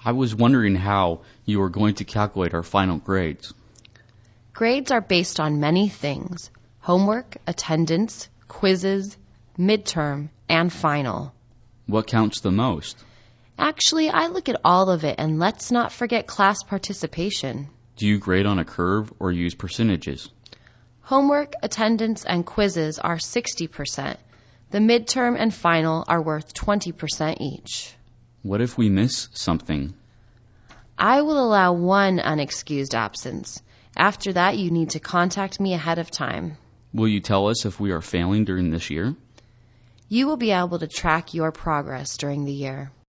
I was wondering how you were going to calculate our final grades. Grades are based on many things: homework, attendance, quizzes, midterm, and final. What counts the most? Actually, I look at all of it, and let's not forget class participation. Do you grade on a curve or use percentages? Homework, attendance, and quizzes are 60%. The midterm and final are worth 20% each. What if we miss something? I will allow one unexcused absence. After that, you need to contact me ahead of time. Will you tell us if we are failing during this year? You will be able to track your progress during the year.